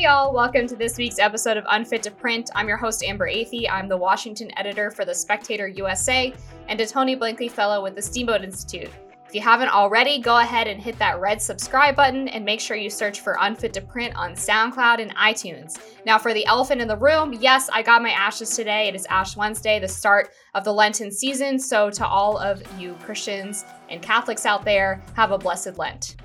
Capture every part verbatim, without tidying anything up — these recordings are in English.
y'all, welcome to this week's episode of Unfit to Print. I'm your host, Amber Athey. I'm the Washington editor for The Spectator U S A and a Tony Blinkley Fellow with the Steamboat Institute. If you haven't already, go ahead and hit that red subscribe button and make sure you search for Unfit to Print on SoundCloud and iTunes. Now for the elephant in the room, yes, I got my ashes today. It is Ash Wednesday, the start of the Lenten season. So to all of you Christians and Catholics out there, have a blessed Lent.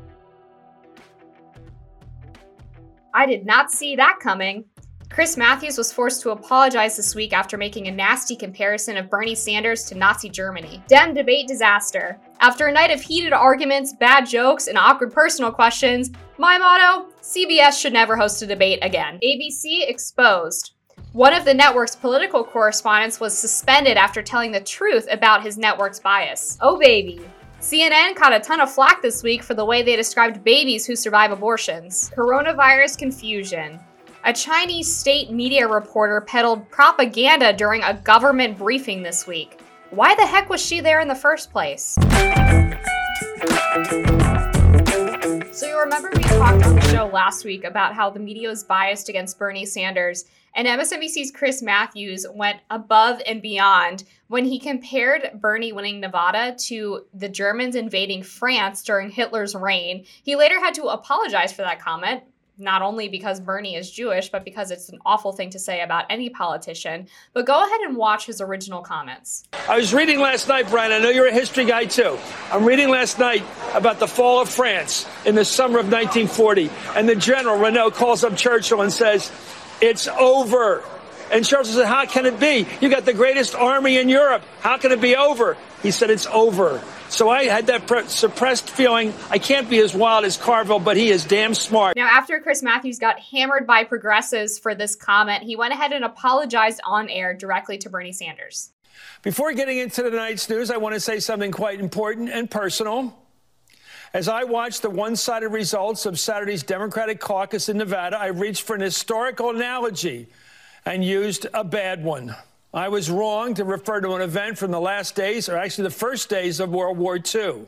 I did not see that coming. Chris Matthews was forced to apologize this week after making a nasty comparison of Bernie Sanders to Nazi Germany. Dem debate disaster. After a night of heated arguments, bad jokes, and awkward personal questions, my motto, C B S should never host a debate again. A B C exposed. One of the network's political correspondents was suspended after telling the truth about his network's bias. Oh baby. C N N caught a ton of flack this week for the way they described babies who survive abortions. Coronavirus confusion. A Chinese state media reporter peddled propaganda during a government briefing this week. Why the heck was she there in the first place? So you remember we talked on the show last week about how the media is biased against Bernie Sanders, and M S N B C's Chris Matthews went above and beyond when he compared Bernie winning Nevada to the Germans invading France during Hitler's reign. He later had to apologize for that comment, not only because Bernie is Jewish, but because it's an awful thing to say about any politician. But go ahead and watch his original comments. I was reading last night, Brian, I know you're a history guy too. I'm reading last night about the fall of France in the summer of nineteen forty. And the general, Renault, calls up Churchill and says, "It's over." And Churchill said, "How can it be? You got the greatest army in Europe. How can it be over?" He said, "It's over." So I had that pre- suppressed feeling. I can't be as wild as Carville, but he is damn smart. Now, after Chris Matthews got hammered by progressives for this comment, he went ahead and apologized on air directly to Bernie Sanders. Before getting into tonight's news, I want to say something quite important and personal. As I watched the one-sided results of Saturday's Democratic caucus in Nevada, I reached for an historical analogy and used a bad one. I was wrong to refer to an event from the last days, or actually the first days of World War Two.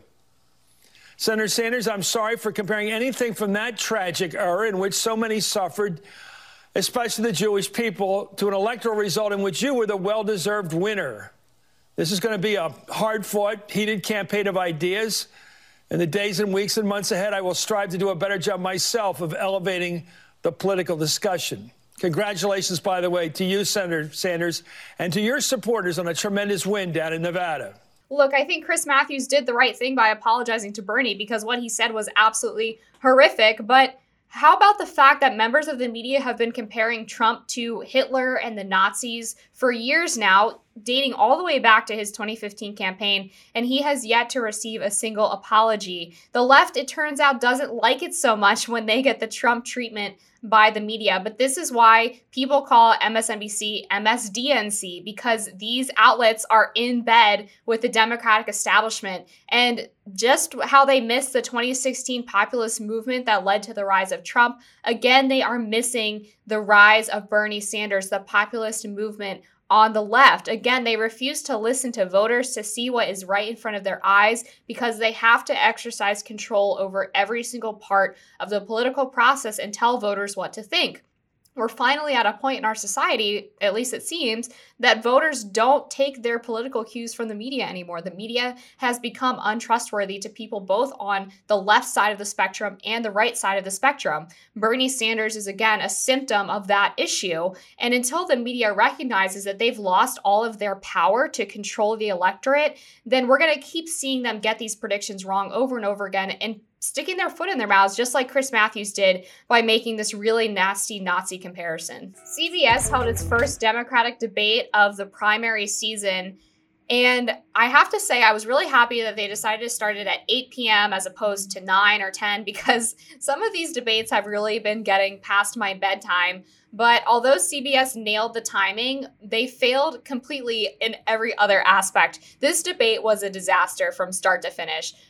Senator Sanders, I'm sorry for comparing anything from that tragic era in which so many suffered, especially the Jewish people, to an electoral result in which you were the well-deserved winner. This is going to be a hard-fought, heated campaign of ideas. In the days and weeks and months ahead, I will strive to do a better job myself of elevating the political discussion. Congratulations, by the way, to you, Senator Sanders, and to your supporters on a tremendous win down in Nevada. Look, I think Chris Matthews did the right thing by apologizing to Bernie because what he said was absolutely horrific. But how about the fact that members of the media have been comparing Trump to Hitler and the Nazis for years now, dating all the way back to his twenty fifteen campaign, and he has yet to receive a single apology. The left, it turns out, doesn't like it so much when they get the Trump treatment by the media. But this is why people call M S N B C M S D N C, because these outlets are in bed with the Democratic establishment. And just how they missed the twenty sixteen populist movement that led to the rise of Trump, again, they are missing the rise of Bernie Sanders, the populist movement on the left. Again, they refuse to listen to voters to see what is right in front of their eyes because they have to exercise control over every single part of the political process and tell voters what to think. We're finally at a point in our society, at least it seems, that voters don't take their political cues from the media anymore. The media has become untrustworthy to people both on the left side of the spectrum and the right side of the spectrum. Bernie Sanders is, again, a symptom of that issue. And until the media recognizes that they've lost all of their power to control the electorate, then we're going to keep seeing them get these predictions wrong over and over again and sticking their foot in their mouths, just like Chris Matthews did by making this really nasty Nazi comparison. C B S held its first Democratic debate of the primary season, and I have to say I was really happy that they decided to start it at eight p.m. as opposed to nine or ten, because some of these debates have really been getting past my bedtime. But although C B S nailed the timing, they failed completely in every other aspect. This debate was a disaster from start to finish.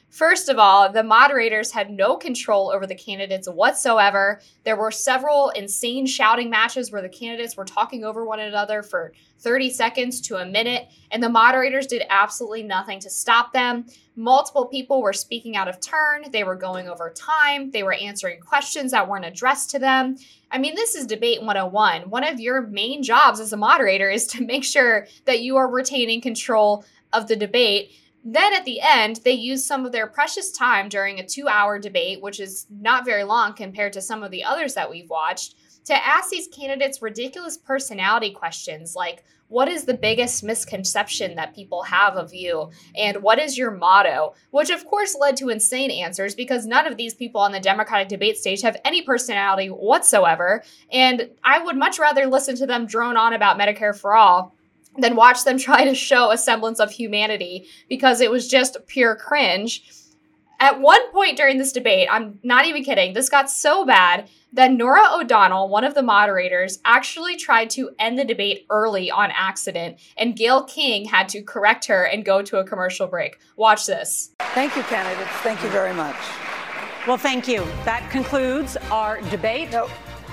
First of all, the moderators had no control over the candidates whatsoever. There were several insane shouting matches where the candidates were talking over one another for thirty seconds to a minute, and the moderators did absolutely nothing to stop them. Multiple people were speaking out of turn. They were going over time. They were answering questions that weren't addressed to them. I mean, this is Debate one oh one. One of your main jobs as a moderator is to make sure that you are retaining control of the debate. Then at the end, they used some of their precious time during a two-hour debate, which is not very long compared to some of the others that we've watched, to ask these candidates ridiculous personality questions like, what is the biggest misconception that people have of you? And what is your motto? Which of course led to insane answers because none of these people on the Democratic debate stage have any personality whatsoever. And I would much rather listen to them drone on about Medicare for All than watch them try to show a semblance of humanity because it was just pure cringe. At one point during this debate, I'm not even kidding, this got so bad that Norah O'Donnell, one of the moderators, actually tried to end the debate early on accident, and Gayle King had to correct her and go to a commercial break. Watch this. Thank you, candidates. Thank you very much. Well, thank you. That concludes our debate. No,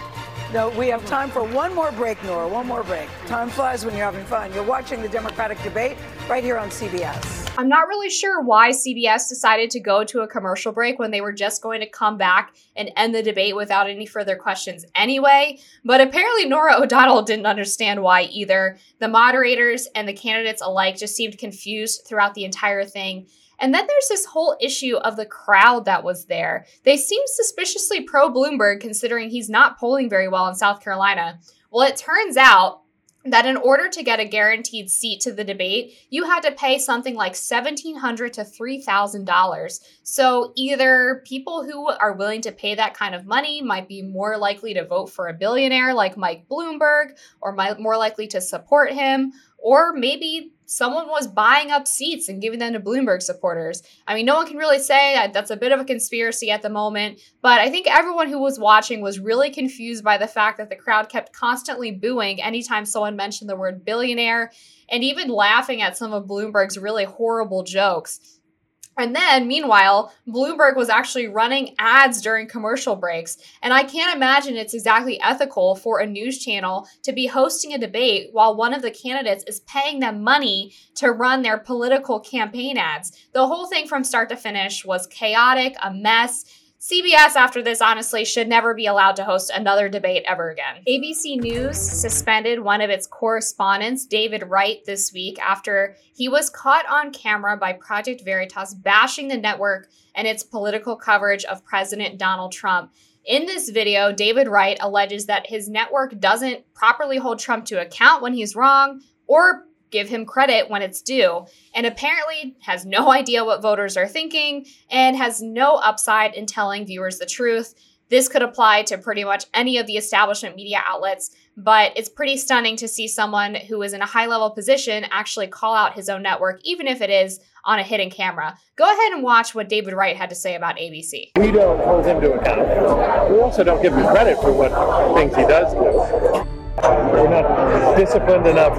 no, we have time for one more break, Nora, one more break. Time flies when you're having fun. You're watching the Democratic debate right here on C B S. I'm not really sure why C B S decided to go to a commercial break when they were just going to come back and end the debate without any further questions anyway, but apparently Norah O'Donnell didn't understand why either. The moderators and the candidates alike just seemed confused throughout the entire thing. And then there's this whole issue of the crowd that was there. They seemed suspiciously pro-Bloomberg considering he's not polling very well in South Carolina. Well, it turns out that in order to get a guaranteed seat to the debate, you had to pay something like seventeen hundred dollars to three thousand dollars. So either people who are willing to pay that kind of money might be more likely to vote for a billionaire like Mike Bloomberg, or might more likely to support him, or maybe someone was buying up seats and giving them to Bloomberg supporters. I mean, no one can really say that that's a bit of a conspiracy at the moment, but I think everyone who was watching was really confused by the fact that the crowd kept constantly booing anytime someone mentioned the word billionaire, and even laughing at some of Bloomberg's really horrible jokes. And then, meanwhile, Bloomberg was actually running ads during commercial breaks. And I can't imagine it's exactly ethical for a news channel to be hosting a debate while one of the candidates is paying them money to run their political campaign ads. The whole thing from start to finish was chaotic, a mess. C B S, after this, honestly, should never be allowed to host another debate ever again. A B C News suspended one of its correspondents, David Wright, this week after he was caught on camera by Project Veritas bashing the network and its political coverage of President Donald Trump. In this video, David Wright alleges that his network doesn't properly hold Trump to account when he's wrong, or give him credit when it's due, and apparently has no idea what voters are thinking and has no upside in telling viewers the truth. This could apply to pretty much any of the establishment media outlets, but it's pretty stunning to see someone who is in a high-level position actually call out his own network, even if it is on a hidden camera. Go ahead and watch what David Wright had to say about A B C. We don't hold him to account. We also don't give him credit for what things he does do. We're not disciplined enough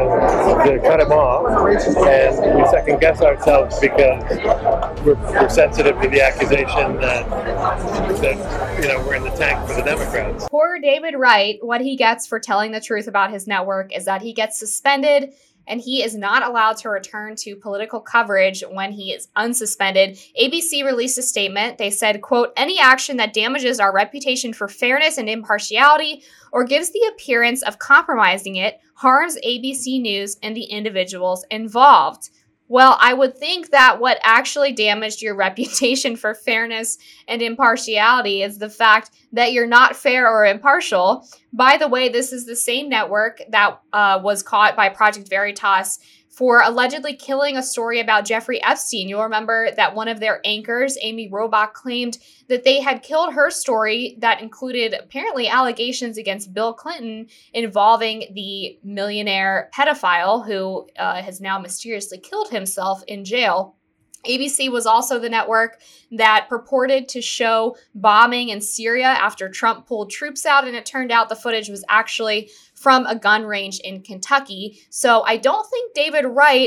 to, to cut him off, and we second guess ourselves because we're, we're sensitive to the accusation that, that you know we're in the tank for the Democrats. Poor David Wright, what he gets for telling the truth about his network is that he gets suspended, and he is not allowed to return to political coverage when he is unsuspended. A B C released a statement. They said, quote, "Any action that damages our reputation for fairness and impartiality or gives the appearance of compromising it harms A B C News and the individuals involved." Well, I would think that what actually damaged your reputation for fairness and impartiality is the fact that you're not fair or impartial. By the way, this is the same network that uh, was caught by Project Veritas for allegedly killing a story about Jeffrey Epstein. You'll remember that one of their anchors, Amy Robach, claimed that they had killed her story that included apparently allegations against Bill Clinton involving the millionaire pedophile who uh, has now mysteriously killed himself in jail. A B C was also the network that purported to show bombing in Syria after Trump pulled troops out, and it turned out the footage was actually from a gun range in Kentucky. So I don't think David Wright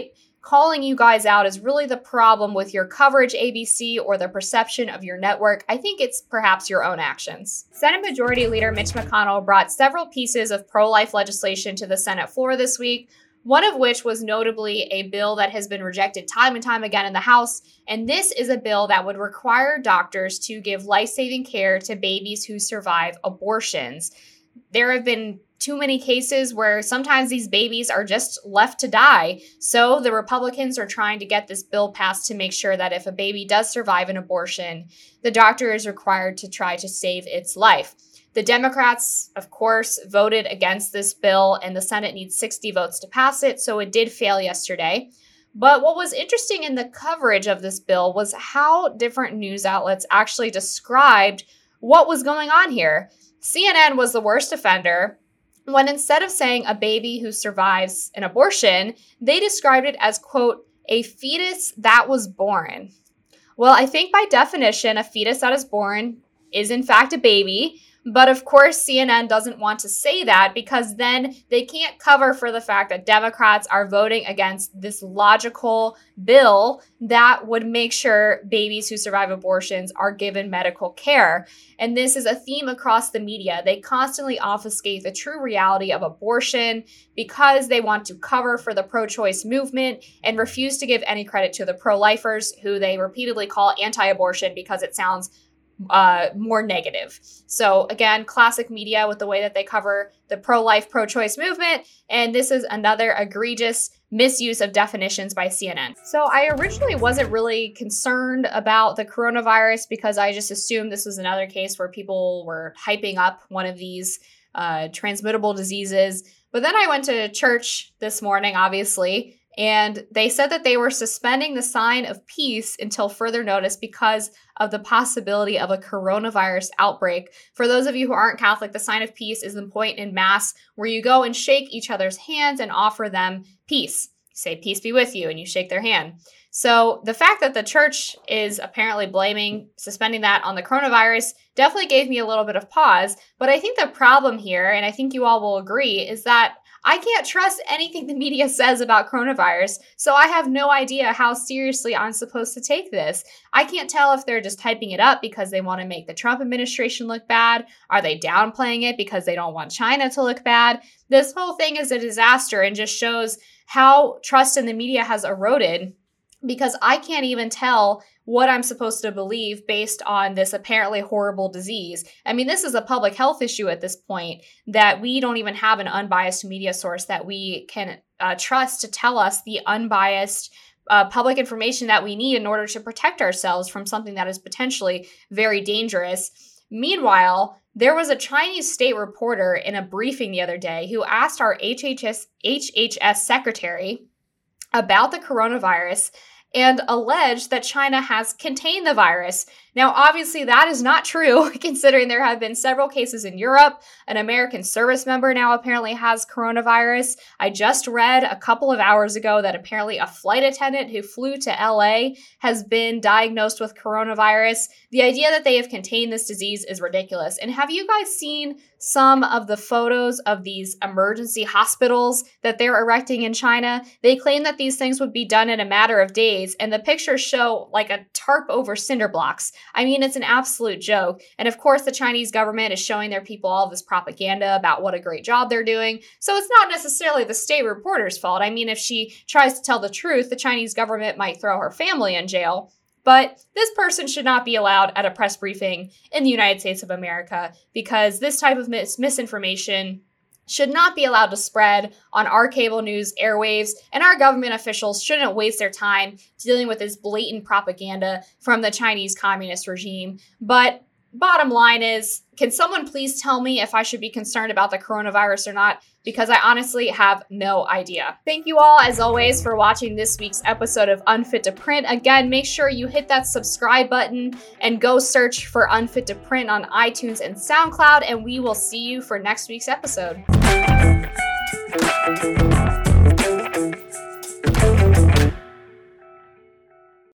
calling you guys out is really the problem with your coverage, A B C, or the perception of your network. I think it's perhaps your own actions. Senate Majority Leader Mitch McConnell brought several pieces of pro-life legislation to the Senate floor this week, one of which was notably a bill that has been rejected time and time again in the House. And this is a bill that would require doctors to give life-saving care to babies who survive abortions. There have been too many cases where sometimes these babies are just left to die. So the Republicans are trying to get this bill passed to make sure that if a baby does survive an abortion, the doctor is required to try to save its life. The Democrats, of course, voted against this bill, and the Senate needs sixty votes to pass it, so it did fail yesterday. But what was interesting in the coverage of this bill was how different news outlets actually described what was going on here. C N N was the worst offender, when instead of saying a baby who survives an abortion, they described it as, quote, a fetus that was born. Well, I think by definition, a fetus that is born is in fact a baby. But of course, C N N doesn't want to say that because then they can't cover for the fact that Democrats are voting against this logical bill that would make sure babies who survive abortions are given medical care. And this is a theme across the media. They constantly obfuscate the true reality of abortion because they want to cover for the pro-choice movement and refuse to give any credit to the pro-lifers, who they repeatedly call anti-abortion because it sounds uh, more negative. So again, classic media with the way that they cover the pro-life, pro-choice movement. And this is another egregious misuse of definitions by C N N. So I originally wasn't really concerned about the coronavirus because I just assumed this was another case where people were hyping up one of these uh, transmittable diseases. But then I went to church this morning, obviously, and they said that they were suspending the sign of peace until further notice because of the possibility of a coronavirus outbreak. For those of you who aren't Catholic, the sign of peace is the point in Mass where you go and shake each other's hands and offer them peace. You say, peace be with you, and you shake their hand. So the fact that the church is apparently blaming, suspending that on the coronavirus definitely gave me a little bit of pause. But I think the problem here, and I think you all will agree, is that I can't trust anything the media says about coronavirus, so I have no idea how seriously I'm supposed to take this. I can't tell if they're just hyping it up because they want to make the Trump administration look bad. Are they downplaying it because they don't want China to look bad? This whole thing is a disaster and just shows how trust in the media has eroded, because I can't even tell what I'm supposed to believe based on this apparently horrible disease. I mean, this is a public health issue at this point that we don't even have an unbiased media source that we can uh, trust to tell us the unbiased uh, public information that we need in order to protect ourselves from something that is potentially very dangerous. Meanwhile, there was a Chinese state reporter in a briefing the other day who asked our H H S, H H S secretary about the coronavirus and alleged that China has contained the virus. Now, obviously, that is not true, considering there have been several cases in Europe. An American service member now apparently has coronavirus. I just read a couple of hours ago that apparently a flight attendant who flew to L A has been diagnosed with coronavirus. The idea that they have contained this disease is ridiculous. And have you guys seen some of the photos of these emergency hospitals that they're erecting in China? They claim that these things would be done in a matter of days, and the pictures show like a tarp over cinder blocks. I mean, it's an absolute joke. And of course, the Chinese government is showing their people all this propaganda about what a great job they're doing. So it's not necessarily the state reporter's fault. I mean, if she tries to tell the truth, the Chinese government might throw her family in jail. But this person should not be allowed at a press briefing in the United States of America, because this type of mis- misinformation should not be allowed to spread on our cable news airwaves, and our government officials shouldn't waste their time dealing with this blatant propaganda from the Chinese communist regime. But bottom line is, can someone please tell me if I should be concerned about the coronavirus or not? Because I honestly have no idea. Thank you all, as always, for watching this week's episode of Unfit to Print. Again, make sure you hit that subscribe button and go search for Unfit to Print on iTunes and SoundCloud, and we will see you for next week's episode.